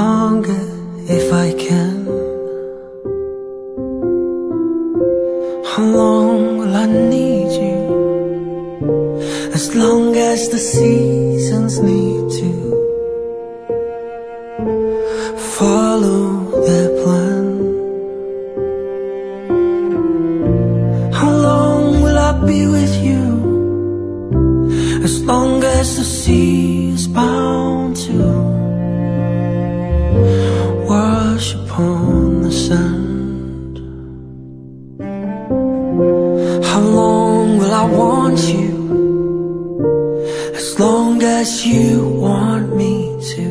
longer if I can. How long will I need you? As long as the seasons need to follow their plan. How long will I be with you? As long as the sea is bound to wash upon the sand. How long will I want you? As long as you want me to,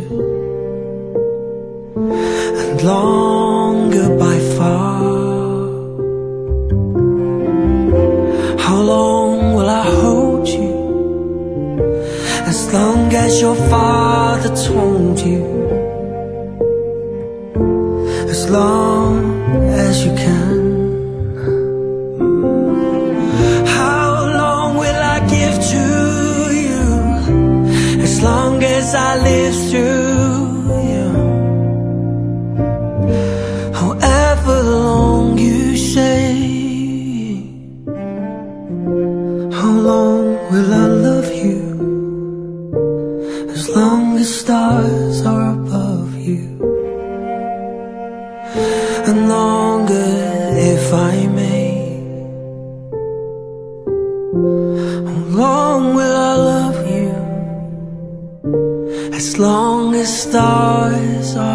and longer by far. How long will I hold you? As long as your father told you, as long as you can. How long will I give to you? As long as I live through you. However long you say. How long will I love you? As long as stars are above you. And longer if I may. How long will I love you? As long as stars are